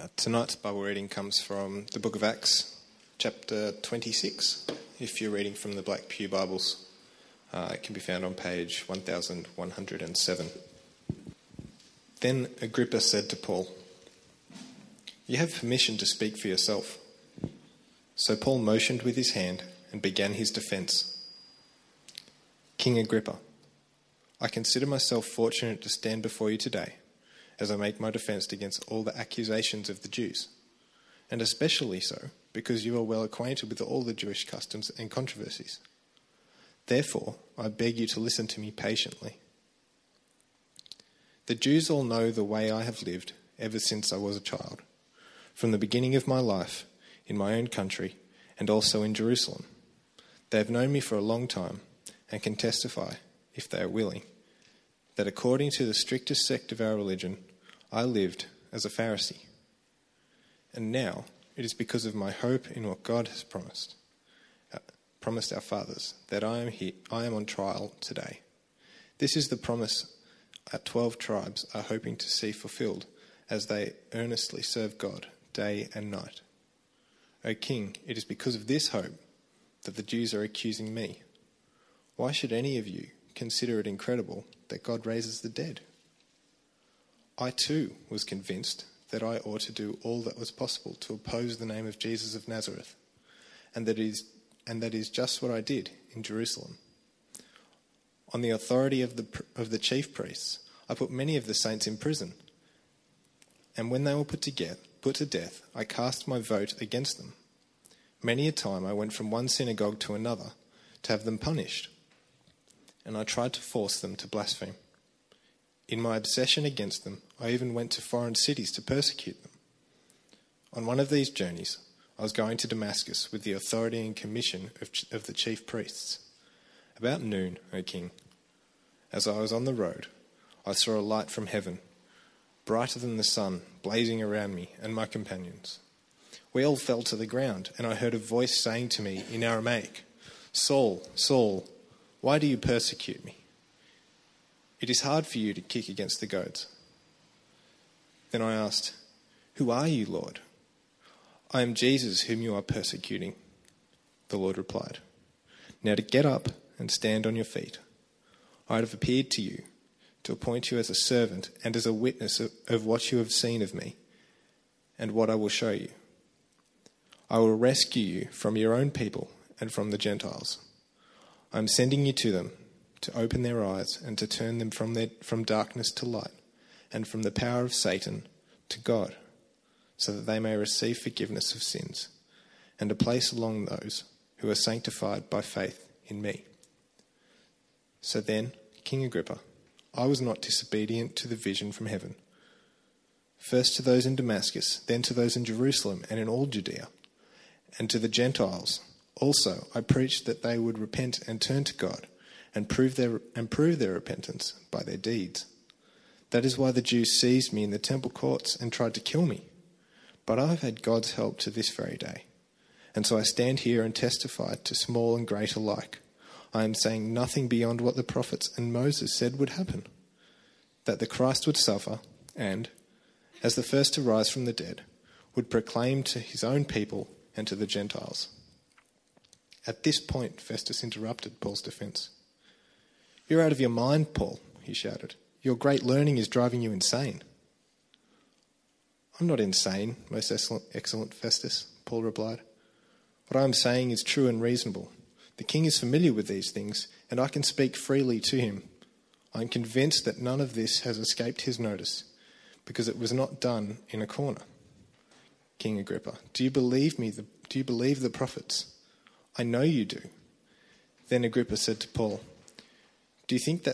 Tonight's Bible reading comes from the book of Acts, chapter 26. If you're reading from the Black Pew Bibles, it can be found on page 1107. Then Agrippa said to Paul, "You have permission to speak for yourself." So Paul motioned with his hand and began his defence. "King Agrippa, I consider myself fortunate to stand before you today as I make my defence against all the accusations of the Jews, and especially so because you are well acquainted with all the Jewish customs and controversies. Therefore, I beg you to listen to me patiently. The Jews all know the way I have lived ever since I was a child, from the beginning of my life in my own country and also in Jerusalem. They have known me for a long time and can testify, if they are willing, that according to the strictest sect of our religion, I lived as a Pharisee. And now it is because of my hope in what God has promised our fathers, that I am on trial today. This is the promise our 12 tribes are hoping to see fulfilled as they earnestly serve God day and night. O King, it is because of this hope that the Jews are accusing me. Why should any of you consider it incredible that God raises the dead? I too was convinced that I ought to do all that was possible to oppose the name of Jesus of Nazareth, and that is just what I did in Jerusalem. On the authority of the chief priests, I put many of the saints in prison, and when they were put to death, I cast my vote against them. Many a time I went from one synagogue to another to have them punished, and I tried to force them to blaspheme. In my obsession against them, I even went to foreign cities to persecute them. On one of these journeys, I was going to Damascus with the authority and commission of the chief priests. About noon, O King, as I was on the road, I saw a light from heaven, brighter than the sun, blazing around me and my companions. We all fell to the ground, and I heard a voice saying to me in Aramaic, 'Saul, Saul, why do you persecute me? It is hard for you to kick against the goads.' Then I asked, 'Who are you, Lord?' 'I am Jesus whom you are persecuting,' the Lord replied. 'Now to get up and stand on your feet. I have appeared to you to appoint you as a servant and as a witness of what you have seen of me and what I will show you. I will rescue you from your own people and from the Gentiles. I am sending you to them to open their eyes and to turn them from darkness to light and from the power of Satan to God, so that they may receive forgiveness of sins and a place among those who are sanctified by faith in me.' So then, King Agrippa, I was not disobedient to the vision from heaven. First to those in Damascus, then to those in Jerusalem and in all Judea, and to the Gentiles also I preached that they would repent and turn to God and prove their repentance by their deeds. That is why the Jews seized me in the temple courts and tried to kill me. But I have had God's help to this very day. And so I stand here and testify to small and great alike. I am saying nothing beyond what the prophets and Moses said would happen, that the Christ would suffer and, as the first to rise from the dead, would proclaim to his own people and to the Gentiles." At this point, Festus interrupted Paul's defence. "You're out of your mind, Paul," he shouted. "Your great learning is driving you insane." "I'm not insane, most excellent Festus," Paul replied. "What I am saying is true and reasonable. The king is familiar with these things, and I can speak freely to him. I am convinced that none of this has escaped his notice, because it was not done in a corner. King Agrippa, do you believe me? Do you believe the prophets? I know you do." Then Agrippa said to Paul, Do you think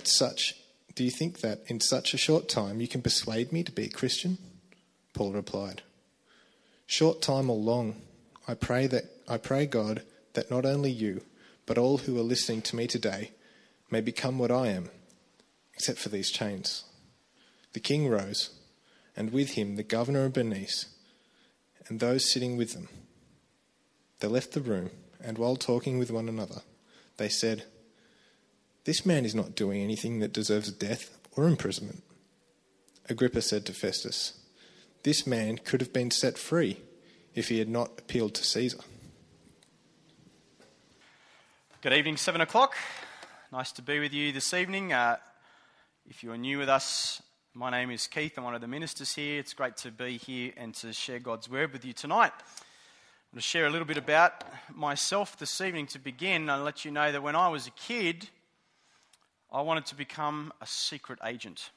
that in such a short time you can persuade me to be a Christian?" Paul replied, "Short time or long, I pray God that not only you, but all who are listening to me today may become what I am, except for these chains." The king rose, and with him the governor of Bernice and those sitting with them. They left the room, and while talking with one another, they said, "This man is not doing anything that deserves death or imprisonment." Agrippa said to Festus, this man could have been set free if he had not appealed to Caesar. Good evening, 7 o'clock. Nice to be with you this evening. If you're new with us, my name is Keith. I'm one of the ministers here. It's great to be here and to share God's word with you tonight. I'm going to share a little bit about myself this evening to begin. I'll let you know that when I was a kid, I wanted to become a secret agent.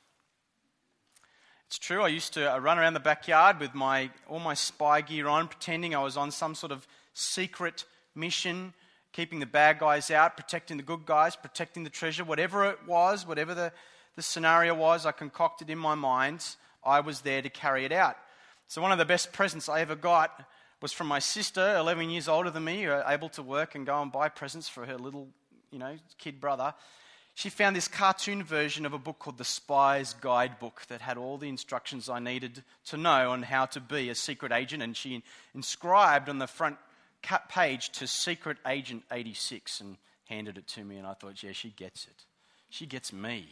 It's true, I used to run around the backyard with all my spy gear on, pretending I was on some sort of secret mission, keeping the bad guys out, protecting the good guys, protecting the treasure, whatever it was, whatever the scenario was I concocted in my mind, I was there to carry it out. So one of the best presents I ever got was from my sister, 11 years older than me, able to work and go and buy presents for her little, kid brother. She found this cartoon version of a book called The Spy's Guidebook that had all the instructions I needed to know on how to be a secret agent, and she inscribed on the front page to Secret Agent 86 and handed it to me, and I thought, yeah, she gets it. She gets me.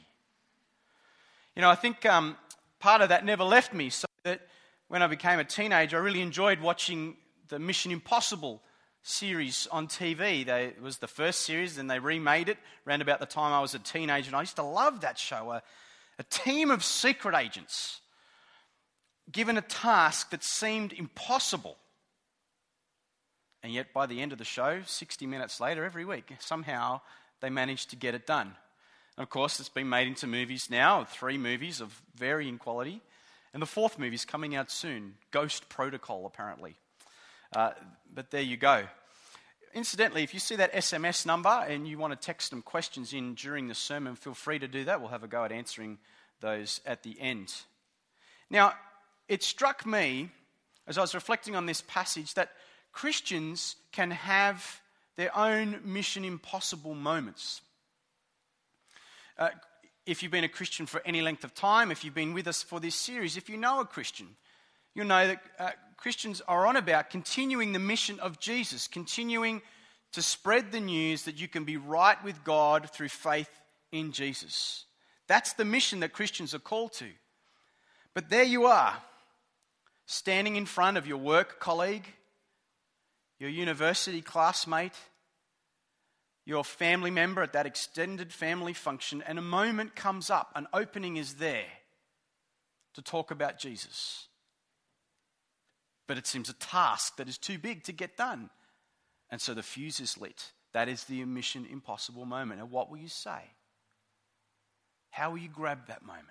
I think part of that never left me, so that when I became a teenager, I really enjoyed watching the Mission Impossible series on TV. It was the first series, and they remade it around about the time I was a teenager, and I used to love that show. A team of secret agents given a task that seemed impossible. And yet by the end of the show, 60 minutes later, every week, somehow they managed to get it done. And of course, it's been made into movies now, 3 movies of varying quality. And the 4th movie is coming out soon, Ghost Protocol, apparently. But there you go. Incidentally, if you see that SMS number and you want to text some questions in during the sermon, feel free to do that. We'll have a go at answering those at the end. Now, it struck me, as I was reflecting on this passage, that Christians can have their own Mission Impossible moments. If you've been a Christian for any length of time, if you've been with us for this series, if you know a Christian, you'll know that Christians are on about continuing the mission of Jesus, continuing to spread the news that you can be right with God through faith in Jesus. That's the mission that Christians are called to. But there you are, standing in front of your work colleague, your university classmate, your family member at that extended family function, and a moment comes up, an opening is there to talk about Jesus. But it seems a task that is too big to get done. And so the fuse is lit. That is the Mission Impossible moment. And what will you say? How will you grab that moment?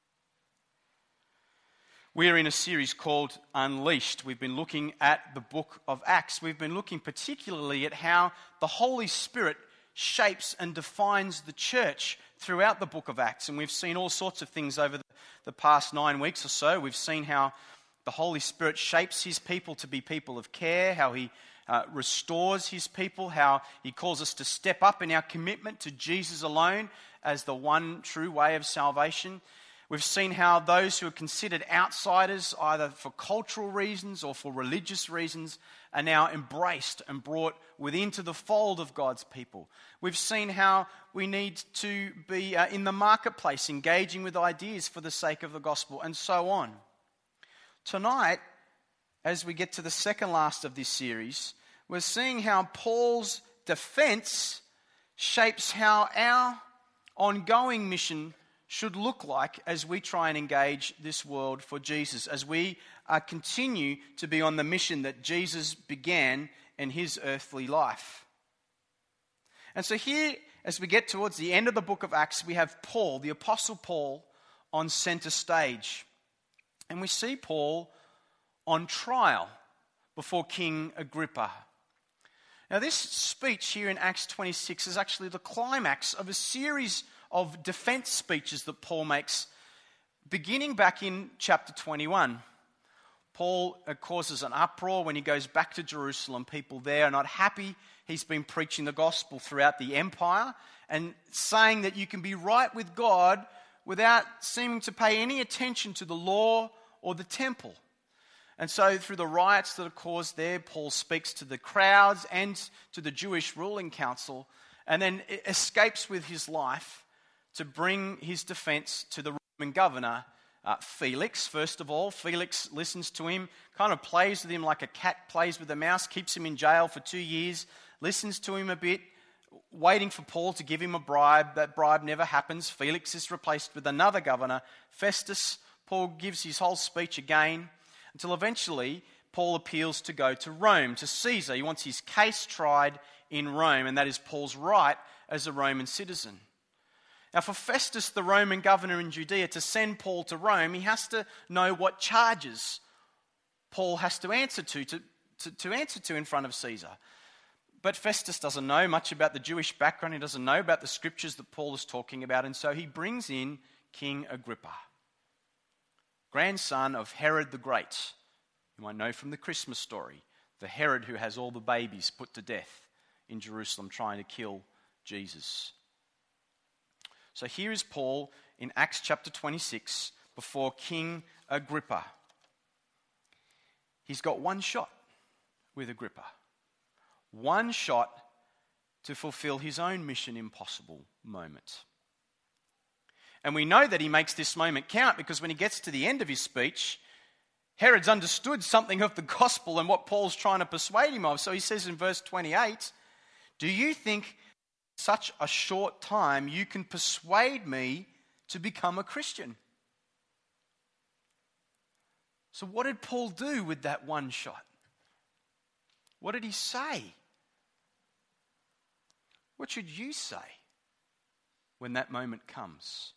We're in a series called Unleashed. We've been looking at the book of Acts. We've been looking particularly at how the Holy Spirit shapes and defines the church throughout the book of Acts. And we've seen all sorts of things over the past 9 weeks or so. We've seen how the Holy Spirit shapes his people to be people of care, how he restores his people, how he calls us to step up in our commitment to Jesus alone as the one true way of salvation. We've seen how those who are considered outsiders, either for cultural reasons or for religious reasons, are now embraced and brought within to the fold of God's people. We've seen how we need to be in the marketplace, engaging with ideas for the sake of the gospel, and so on. Tonight, as we get to the second last of this series, we're seeing how Paul's defense shapes how our ongoing mission should look like as we try and engage this world for Jesus, as we continue to be on the mission that Jesus began in his earthly life. And so here, as we get towards the end of the book of Acts, we have Paul, the Apostle Paul, on center stage. And we see Paul on trial before King Agrippa. Now, this speech here in Acts 26 is actually the climax of a series of defense speeches that Paul makes, beginning back in chapter 21. Paul causes an uproar when he goes back to Jerusalem. People there are not happy. He's been preaching the gospel throughout the empire and saying that you can be right with God without seeming to pay any attention to the law or the temple. And so through the riots that are caused there, Paul speaks to the crowds and to the Jewish ruling council, and then escapes with his life to bring his defense to the Roman governor Felix, first of all. Felix listens to him, kind of plays with him like a cat plays with a mouse, keeps him in jail for 2 years, listens to him a bit, waiting for Paul to give him a bribe. That bribe never happens. Felix is replaced with another governor, Festus. Paul gives his whole speech again until eventually Paul appeals to go to Rome, to Caesar. He wants his case tried in Rome, and that is Paul's right as a Roman citizen. Now, for Festus, the Roman governor in Judea, to send Paul to Rome, he has to know what charges Paul has to answer to in front of Caesar. But Festus doesn't know much about the Jewish background. He doesn't know about the scriptures that Paul is talking about. And so he brings in King Agrippa, grandson of Herod the Great. You might know from the Christmas story, the Herod who has all the babies put to death in Jerusalem trying to kill Jesus. So here is Paul in Acts chapter 26 before King Agrippa. He's got one shot with Agrippa. One shot to fulfill his own mission impossible moment. And we know that he makes this moment count because when he gets to the end of his speech, Herod's understood something of the gospel and what Paul's trying to persuade him of. So he says in verse 28, "Do you think such a short time you can persuade me to become a Christian?" So what did Paul do with that one shot? What did he say? What should you say when that moment comes?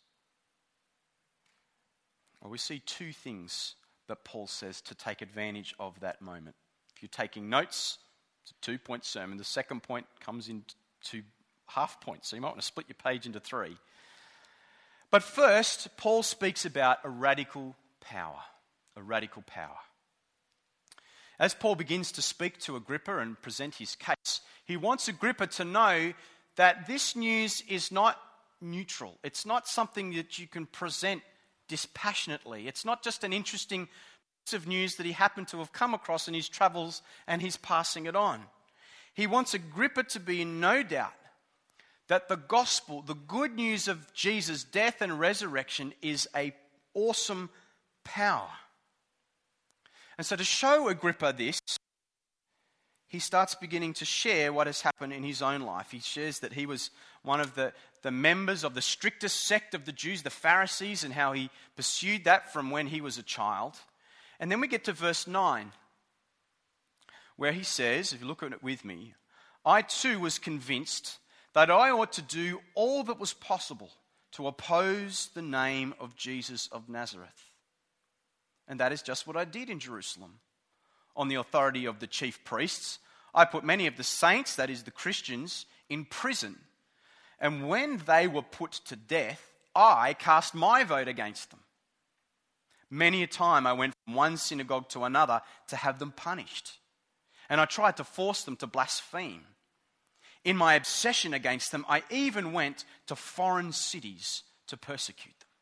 Well, we see two things that Paul says to take advantage of that moment. If you're taking notes, it's a 2-point sermon. The second point comes in 2 half points, so you might want to split your page into 3. But first, Paul speaks about a radical power. A radical power. As Paul begins to speak to Agrippa and present his case, he wants Agrippa to know that this news is not neutral. It's not something that you can present dispassionately. It's not just an interesting piece of news that he happened to have come across in his travels and he's passing it on. He wants Agrippa to be in no doubt that the gospel, the good news of Jesus' death and resurrection, is an awesome power. And so to show Agrippa this, he starts beginning to share what has happened in his own life. He shares that he was one of the members of the strictest sect of the Jews, the Pharisees, and how he pursued that from when he was a child. And then we get to verse 9, where he says, if you look at it with me, "I too was convinced that I ought to do all that was possible to oppose the name of Jesus of Nazareth. And that is just what I did in Jerusalem. On the authority of the chief priests, I put many of the saints, that is the Christians, in prison. And when they were put to death, I cast my vote against them. Many a time I went from one synagogue to another to have them punished. And I tried to force them to blaspheme. In my obsession against them, I even went to foreign cities to persecute them."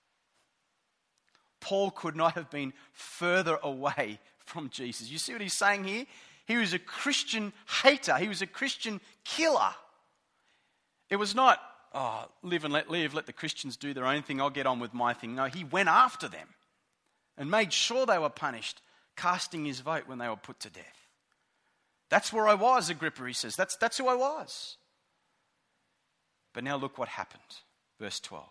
Paul could not have been further away from Jesus. You see what he's saying here? He was a Christian hater. He was a Christian killer. It was not, live and let live, let the Christians do their own thing, I'll get on with my thing. No, he went after them and made sure they were punished, casting his vote when they were put to death. That's where I was, Agrippa, he says. That's who I was. But now look what happened. Verse 12.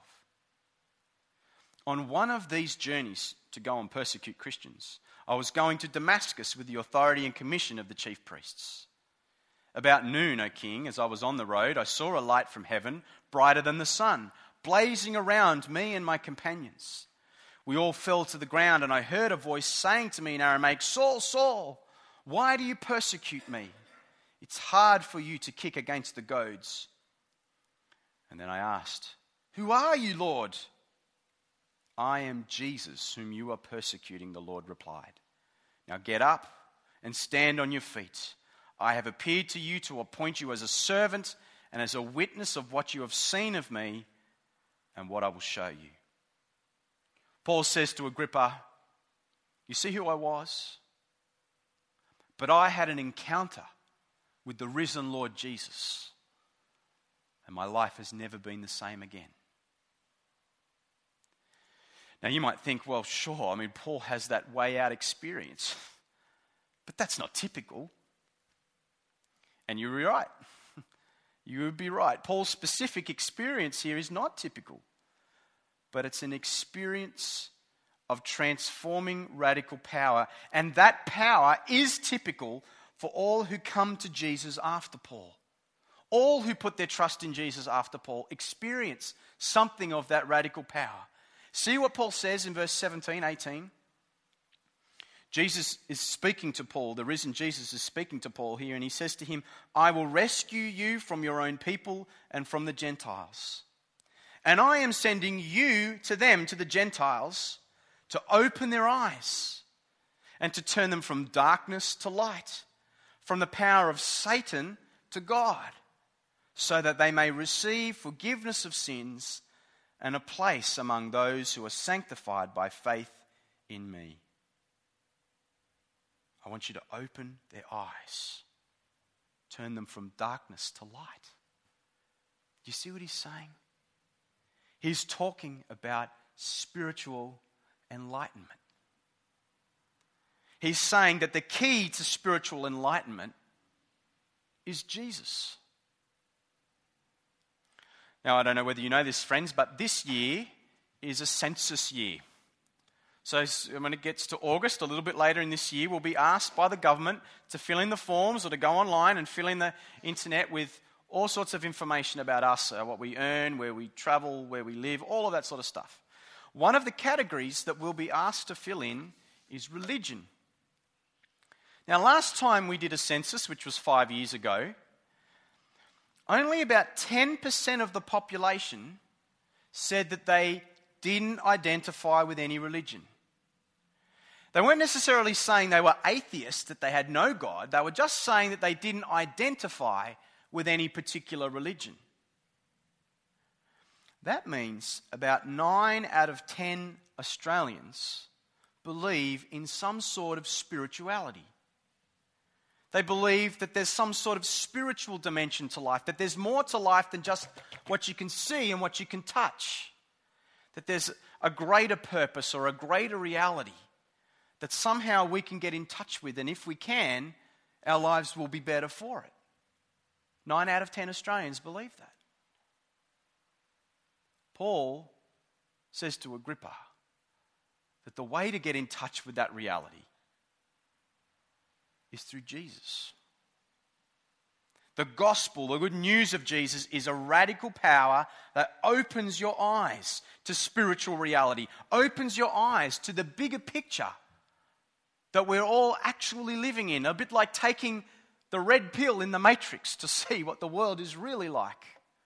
"On one of these journeys to go and persecute Christians, I was going to Damascus with the authority and commission of the chief priests. About noon, O king, as I was on the road, I saw a light from heaven, brighter than the sun, blazing around me and my companions. We all fell to the ground, and I heard a voice saying to me in Aramaic, 'Saul, Saul, why do you persecute me? It's hard for you to kick against the goads.' And then I asked, 'Who are you, Lord?' 'I am Jesus, whom you are persecuting,' the Lord replied. 'Now get up and stand on your feet. I have appeared to you to appoint you as a servant and as a witness of what you have seen of me and what I will show you.'" Paul says to Agrippa, "You see who I was? But I had an encounter with the risen Lord Jesus, and my life has never been the same again." Now you might think, well, sure, Paul has that way out experience. But that's not typical. And you're right. You would be right. Paul's specific experience here is not typical. But it's an experience of transforming radical power. And that power is typical for all who come to Jesus after Paul. All who put their trust in Jesus after Paul experience something of that radical power. See what Paul says in verse 17, 18. Jesus is speaking to Paul. The risen Jesus is speaking to Paul here, and he says to him, I will rescue you from your own people and from the Gentiles. And I am sending you to them, to the Gentiles, to open their eyes and to turn them from darkness to light, from the power of Satan to God, so that they may receive forgiveness of sins and a place among those who are sanctified by faith in me. I want you to open their eyes, turn them from darkness to light. Do you see what he's saying? He's talking about spiritual enlightenment. He's saying that the key to spiritual enlightenment is Jesus. Now, I don't know whether you know this, friends, but this year is a census year. So when it gets to August, a little bit later in this year, we'll be asked by the government to fill in the forms or to go online and fill in the internet with all sorts of information about us, what we earn, where we travel, where we live, all of that sort of stuff. One of the categories that we'll be asked to fill in is religion. Now, last time we did a census, which was 5 years ago, only about 10% of the population said that they didn't identify with any religion. They weren't necessarily saying they were atheists, that they had no God. They were just saying that they didn't identify with any particular religion. That means about 9 out of 10 Australians believe in some sort of spirituality. They believe that there's some sort of spiritual dimension to life, that there's more to life than just what you can see and what you can touch, that there's a greater purpose or a greater reality that somehow we can get in touch with, and if we can, our lives will be better for it. 9 out of 10 Australians believe that. Paul says to Agrippa that the way to get in touch with that reality is through Jesus. The gospel, the good news of Jesus, is a radical power that opens your eyes to spiritual reality, opens your eyes to the bigger picture that we're all actually living in, a bit like taking the red pill in the Matrix to see what the world is really like.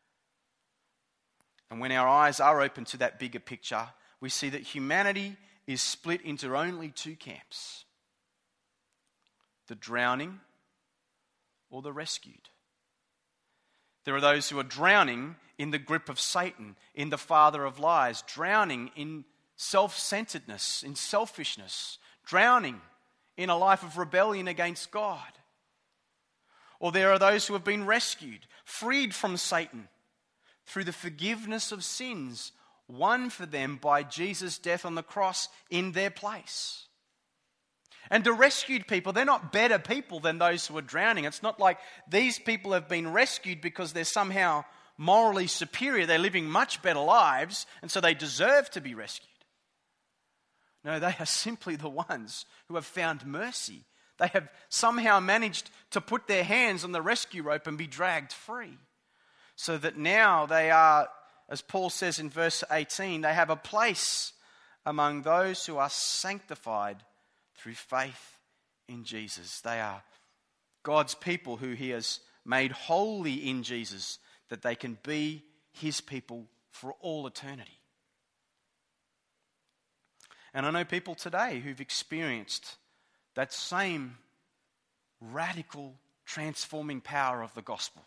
And when our eyes are open to that bigger picture, we see that humanity is split into only 2 camps: the drowning or the rescued. There are those who are drowning in the grip of Satan, in the father of lies, drowning in self-centeredness, in selfishness, drowning in a life of rebellion against God. Or there are those who have been rescued, freed from Satan through the forgiveness of sins won for them by Jesus' death on the cross in their place. And the rescued people, they're not better people than those who are drowning. It's not like these people have been rescued because they're somehow morally superior. They're living much better lives, and so they deserve to be rescued. No, they are simply the ones who have found mercy. They have somehow managed to put their hands on the rescue rope and be dragged free. So that now they are, as Paul says in verse 18, they have a place among those who are sanctified through faith in Jesus. They are God's people who he has made holy in Jesus, that they can be his people for all eternity. And I know people today who've experienced that same radical transforming power of the gospel.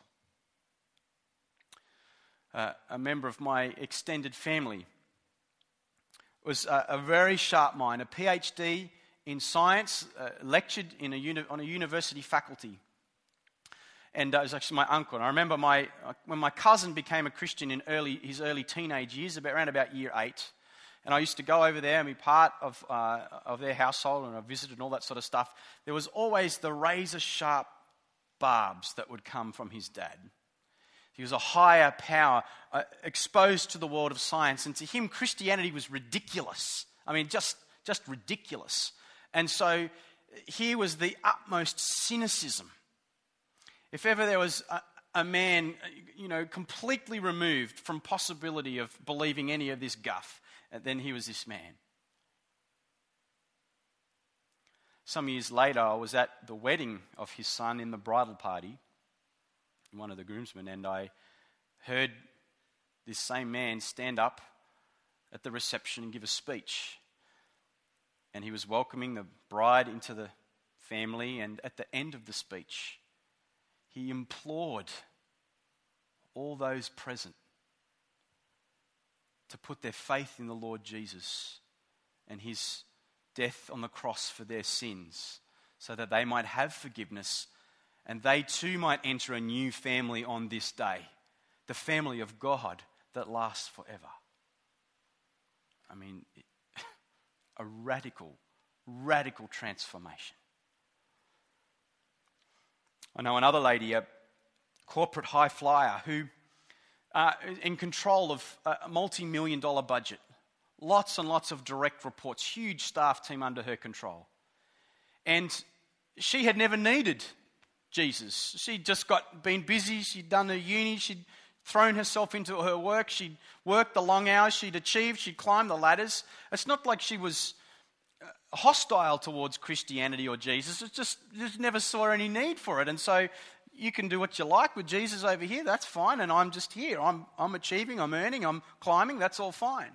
A member of my extended family was a very sharp mind, a PhD in science, lectured on a university faculty. And it was actually my uncle. And I remember when my cousin became a Christian in his early teenage years, around about year 8, and I used to go over there and be part of their household, and I visited and all that sort of stuff, there was always the razor-sharp barbs that would come from his dad. He was a higher power, exposed to the world of science, and to him Christianity was ridiculous. I mean, just ridiculous. And so here was the utmost cynicism. If ever there was a man, completely removed from possibility of believing any of this guff, then he was this man. Some years later, I was at the wedding of his son in the bridal party, one of the groomsmen, and I heard this same man stand up at the reception and give a speech. And he was welcoming the bride into the family, and at the end of the speech, he implored all those present to put their faith in the Lord Jesus and his death on the cross for their sins, so that they might have forgiveness and they too might enter a new family on this day, the family of God that lasts forever. I mean, a radical transformation. I know another lady, a corporate high flyer, who in control of a multi-million-dollar budget, lots and lots of direct reports, huge staff team under her control. And she had never needed Jesus. She'd just been busy, she'd done her uni, she'd thrown herself into her work, she'd worked the long hours, she'd achieved, she'd climbed the ladders. It's not like she was hostile towards Christianity or Jesus. It's just never saw any need for it. And so you can do what you like with Jesus over here, that's fine, and I'm just here. I'm achieving, I'm earning, I'm climbing, that's all fine.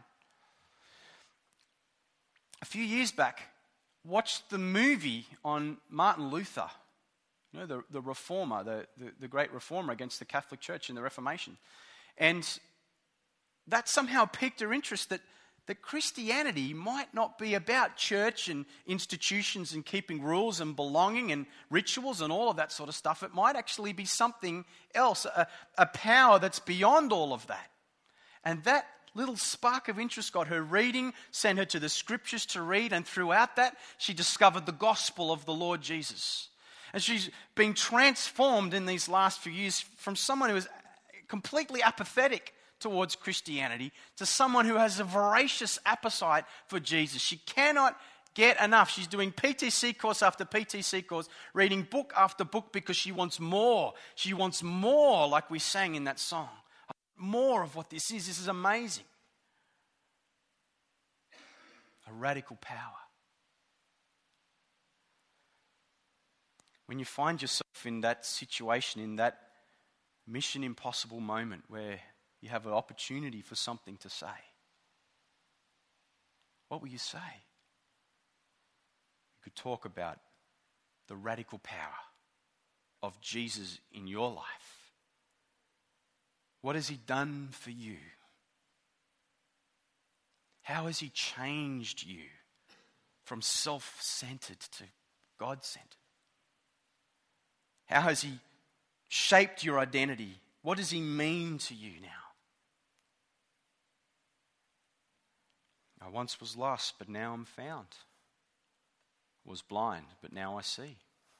A few years back, watched the movie on Martin Luther, the reformer, the great reformer against the Catholic Church in the Reformation. And that somehow piqued her interest that Christianity might not be about church and institutions and keeping rules and belonging and rituals and all of that sort of stuff. It might actually be something else, a power that's beyond all of that. And that little spark of interest got her reading, sent her to the scriptures to read, and throughout that, she discovered the gospel of the Lord Jesus. And she's been transformed in these last few years from someone who was completely apathetic towards Christianity to someone who has a voracious appetite for Jesus. She cannot get enough. She's doing PTC course after PTC course, reading book after book because she wants more. She wants more, like we sang in that song. More of what this is. This is amazing. A radical power. When you find yourself in that situation, in that mission impossible moment where you have an opportunity for something to say, what will you say? You could talk about the radical power of Jesus in your life. What has he done for you? How has he changed you from self-centered to God-centered? How has he shaped your identity? What does he mean to you now? I once was lost, but now I'm found. Was blind, but now I see.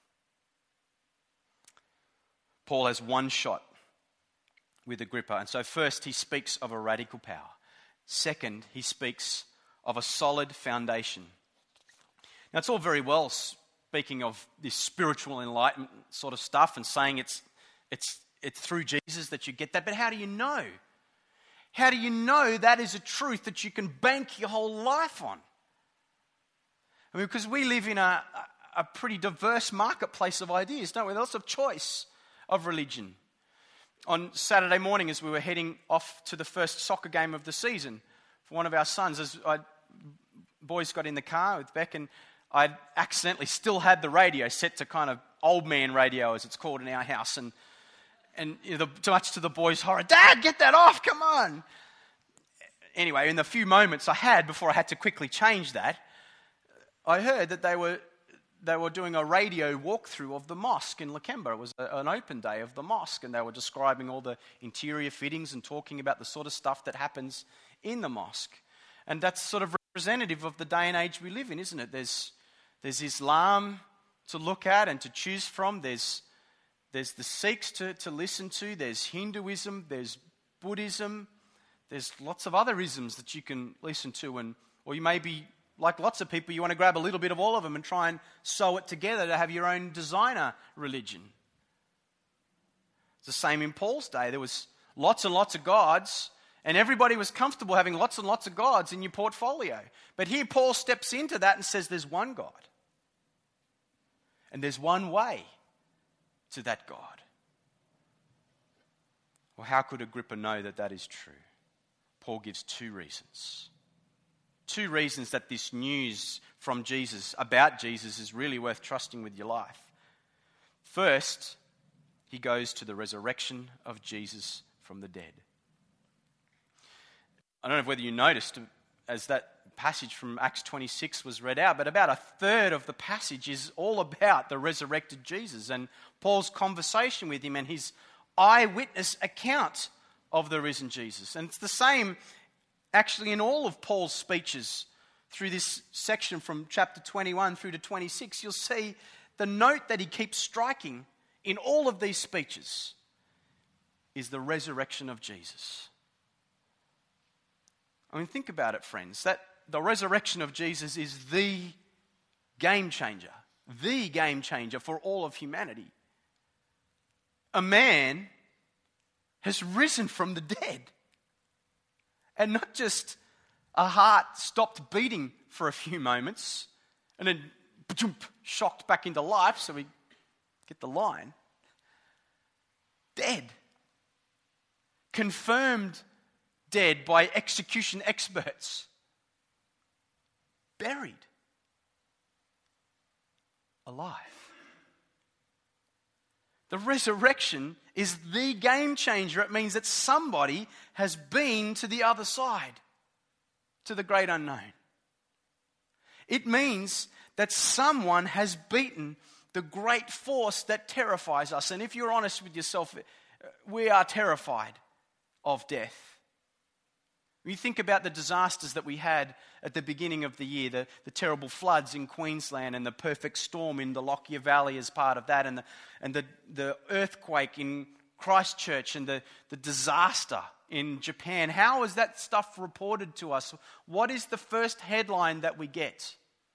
Paul has one shot with Agrippa. And so first he speaks of a radical power. Second, he speaks of a solid foundation. Now it's all very well speaking of this spiritual enlightenment sort of stuff and saying it's through Jesus that you get that, but how do you know? How do you know that is a truth that you can bank your whole life on? I mean, because we live in a pretty diverse marketplace of ideas, don't we? There's lots of choice of religion. On Saturday morning, as we were heading off to the first soccer game of the season for one of our sons, as boys got in the car with Beck, and I accidentally still had the radio set to kind of old man radio, as it's called in our house, and much to the boys' horror, Dad, get that off, come on. Anyway, in the few moments I had before I had to quickly change that, I heard that they were doing a radio walkthrough of the mosque in Lakemba. It was an open day of the mosque, and they were describing all the interior fittings and talking about the sort of stuff that happens in the mosque. And that's sort of representative of the day and age we live in, isn't it? There's Islam to look at and to choose from. There's the Sikhs to listen to. There's Hinduism. There's Buddhism. There's lots of other isms that you can listen to. Or you may be, like lots of people, you want to grab a little bit of all of them and try and sew it together to have your own designer religion. It's the same in Paul's day. There was lots and lots of gods, and everybody was comfortable having lots and lots of gods in your portfolio. But here Paul steps into that and says there's one God. And there's one way to that God. Well, how could Agrippa know that that is true? Paul gives two reasons. Two reasons that this news from Jesus, about Jesus, is really worth trusting with your life. First, he goes to the resurrection of Jesus from the dead. I don't know whether you noticed as that passage from Acts 26 was read out, but about a third of the passage is all about the resurrected Jesus and Paul's conversation with him and his eyewitness account of the risen Jesus. And it's the same actually in all of Paul's speeches through this section from chapter 21 through to 26. You'll see the note that he keeps striking in all of these speeches is the resurrection of Jesus. I mean, think about it, friends, that the resurrection of Jesus is the game changer for all of humanity. A man has risen from the dead. And not just a heart stopped beating for a few moments and then shocked back into life, so we get the line. Dead. Confirmed dead by execution experts. Buried. Alive. The resurrection is the game changer. It means that somebody has been to the other side, to the great unknown. It means that someone has beaten the great force that terrifies us. And if you're honest with yourself, we are terrified of death. You think about the disasters that we had at the beginning of the year, the terrible floods in Queensland and the perfect storm in the Lockyer Valley as part of that, and the earthquake in Christchurch and the disaster in Japan. How is that stuff reported to us? What is the first headline that we get?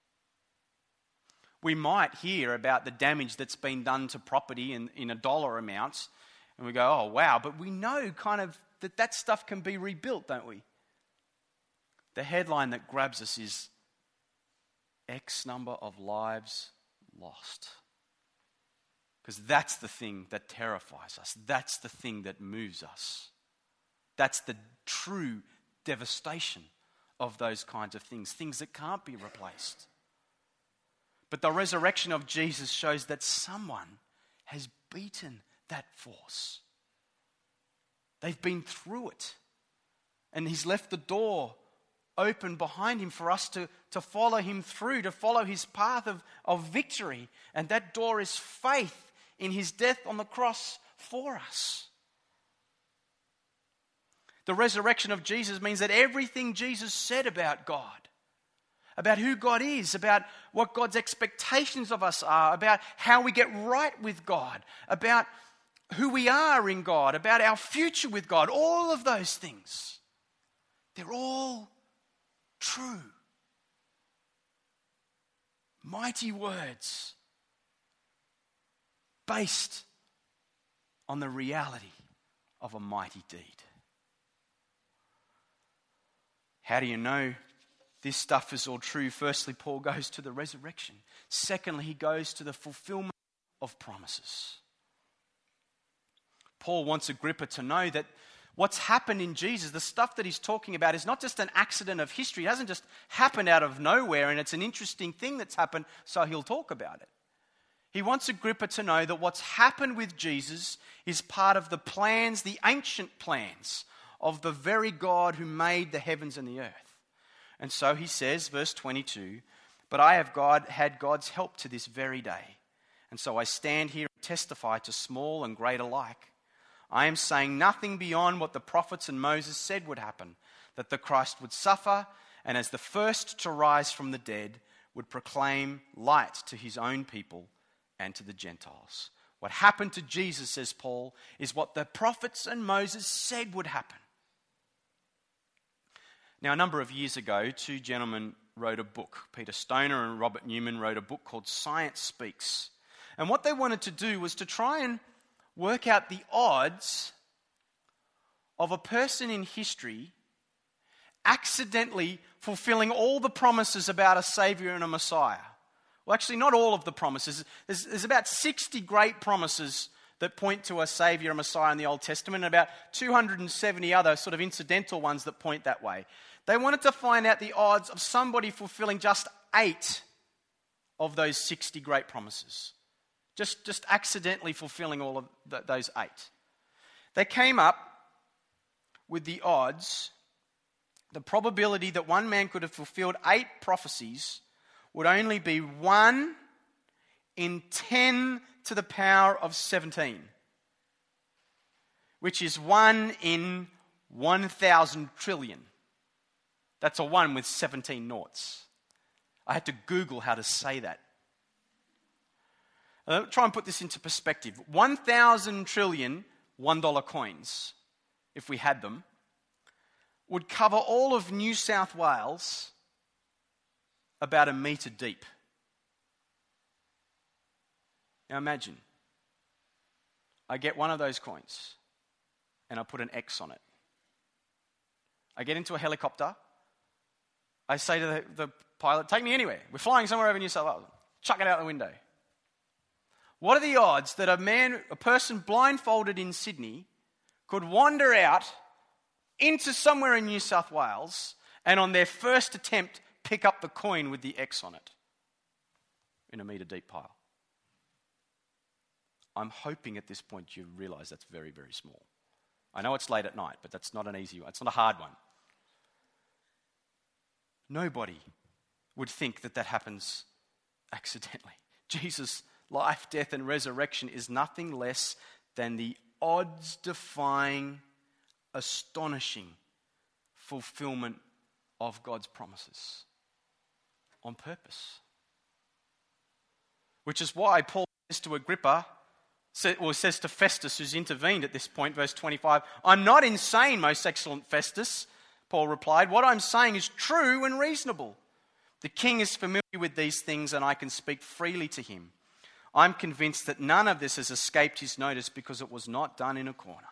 We might hear about the damage that's been done to property in a dollar amount, and we go, oh wow, but we know kind of that stuff can be rebuilt, don't we? The headline that grabs us is X number of lives lost. Because that's the thing that terrifies us. That's the thing that moves us. That's the true devastation of those kinds of things that can't be replaced. But the resurrection of Jesus shows that someone has beaten that force. They've been through it. And he's left the door open behind him for us to follow him through, to follow his path of victory. And that door is faith in his death on the cross for us. The resurrection of Jesus means that everything Jesus said about God, about who God is, about what God's expectations of us are, about how we get right with God, about who we are in God, about our future with God, all of those things, they're all true. Mighty words based on the reality of a mighty deed. How do you know this stuff is all true? Firstly, Paul goes to the resurrection. Secondly, he goes to the fulfillment of promises. Paul wants Agrippa to know that what's happened in Jesus, the stuff that he's talking about, is not just an accident of history. It hasn't just happened out of nowhere, and it's an interesting thing that's happened, so he'll talk about it. He wants Agrippa to know that what's happened with Jesus is part of the plans, the ancient plans, of the very God who made the heavens and the earth. And so he says, verse 22, "But I have had God's help to this very day. And so I stand here and testify to small and great alike. I am saying nothing beyond what the prophets and Moses said would happen, that the Christ would suffer and as the first to rise from the dead, would proclaim light to his own people and to the Gentiles. What happened to Jesus, says Paul, is what the prophets and Moses said would happen. Now, a number of years ago, two gentlemen wrote a book. Peter Stoner and Robert Newman wrote a book called Science Speaks. And what they wanted to do was to try and work out the odds of a person in history accidentally fulfilling all the promises about a Savior and a Messiah. Well, actually, not all of the promises. There's about 60 great promises that point to a Savior and Messiah in the Old Testament, and about 270 other sort of incidental ones that point that way. They wanted to find out the odds of somebody fulfilling just 8 of those 60 great promises. Just accidentally fulfilling all of those 8. They came up with the odds, the probability that one man could have fulfilled 8 prophecies would only be 1 in 10 to the power of 17, which is 1 in 1,000 trillion. That's a 1 with 17 noughts. I had to Google how to say that. Try and put this into perspective. 1,000 trillion $1 coins, if we had them, would cover all of New South Wales about 1 metre deep. Now imagine, I get one of those coins and I put an X on it. I get into a helicopter. I say to the pilot, take me anywhere. We're flying somewhere over New South Wales. Chuck it out the window. What are the odds that a person blindfolded in Sydney could wander out into somewhere in New South Wales and on their first attempt pick up the coin with the X on it in 1 metre deep pile? I'm hoping at this point you realise that's very, very small. I know it's late at night, but that's not an easy one. It's not a hard one. Nobody would think that happens accidentally. Jesus' life, death, and resurrection is nothing less than the odds-defying, astonishing fulfillment of God's promises on purpose. Which is why Paul says to Agrippa, says to Festus, who's intervened at this point, verse 25, I'm not insane, most excellent Festus, Paul replied. What I'm saying is true and reasonable. The king is familiar with these things and I can speak freely to him. I'm convinced that none of this has escaped his notice because it was not done in a corner.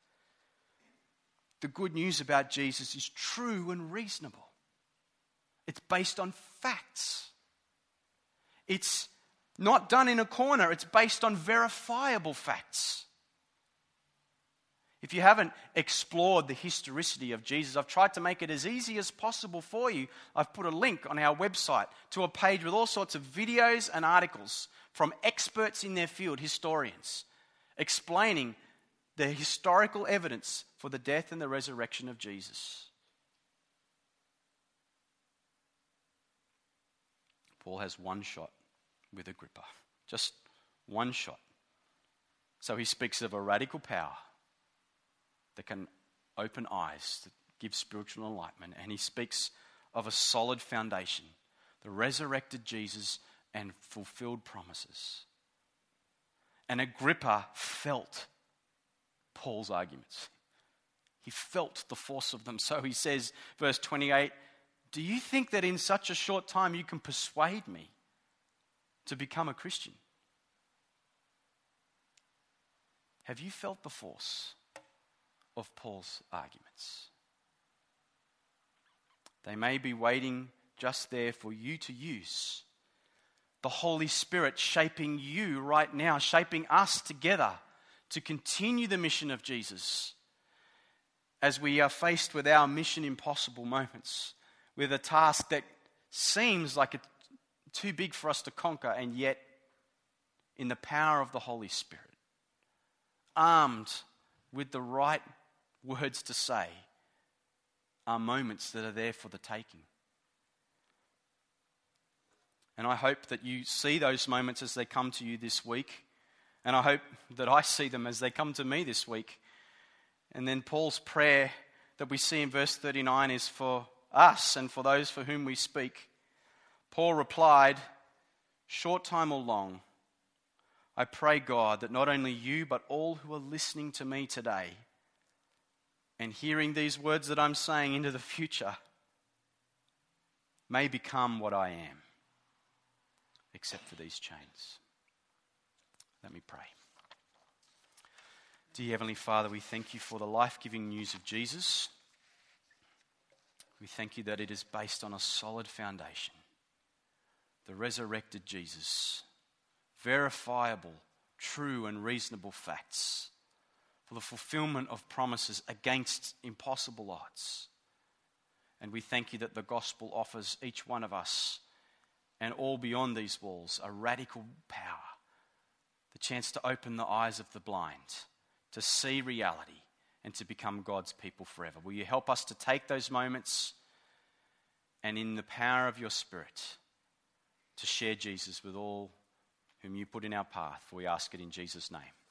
The good news about Jesus is true and reasonable. It's based on facts. It's not done in a corner. It's based on verifiable facts. If you haven't explored the historicity of Jesus, I've tried to make it as easy as possible for you. I've put a link on our website to a page with all sorts of videos and articles from experts in their field, historians, explaining the historical evidence for the death and the resurrection of Jesus. Paul has one shot with Agrippa, just one shot. So he speaks of a radical power that can open eyes, that gives spiritual enlightenment, and he speaks of a solid foundation, the resurrected Jesus and fulfilled promises. And Agrippa felt Paul's arguments. He felt the force of them. So he says, verse 28, do you think that in such a short time you can persuade me to become a Christian? Have you felt the force of Paul's arguments? They may be waiting just there for you to use. The Holy Spirit shaping you right now, shaping us together to continue the mission of Jesus as we are faced with our mission impossible moments, with a task that seems like it's too big for us to conquer, and yet in the power of the Holy Spirit, armed with the right words to say, are moments that are there for the taking. And I hope that you see those moments as they come to you this week. And I hope that I see them as they come to me this week. And then Paul's prayer that we see in verse 39 is for us and for those for whom we speak. Paul replied, "Short time or long, I pray God that not only you but all who are listening to me today and hearing these words that I'm saying into the future may become what I am, except for these chains." Let me pray. Dear Heavenly Father, we thank you for the life-giving news of Jesus. We thank you that it is based on a solid foundation. The resurrected Jesus, verifiable, true and reasonable facts for the fulfillment of promises against impossible odds. And we thank you that the gospel offers each one of us and all beyond these walls a radical power, the chance to open the eyes of the blind, to see reality and to become God's people forever. Will you help us to take those moments and in the power of your Spirit to share Jesus with all whom you put in our path? For we ask it in Jesus' name.